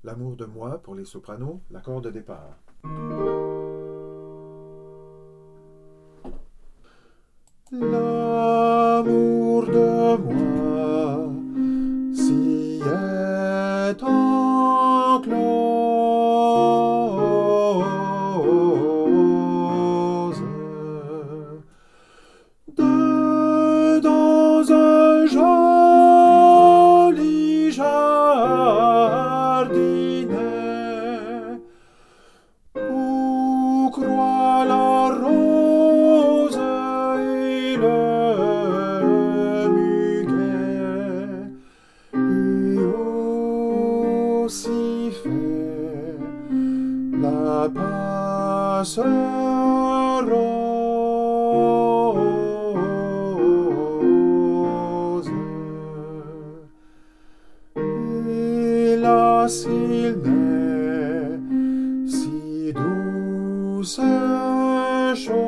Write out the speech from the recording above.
L'amour de moi pour les sopranos, l'accord de départ. L'amour de moi s'y est enclose dans un joli jardinet où croît la rose et le muguet, et aussi fait la passerose. Hélas, il n'est si douce chose.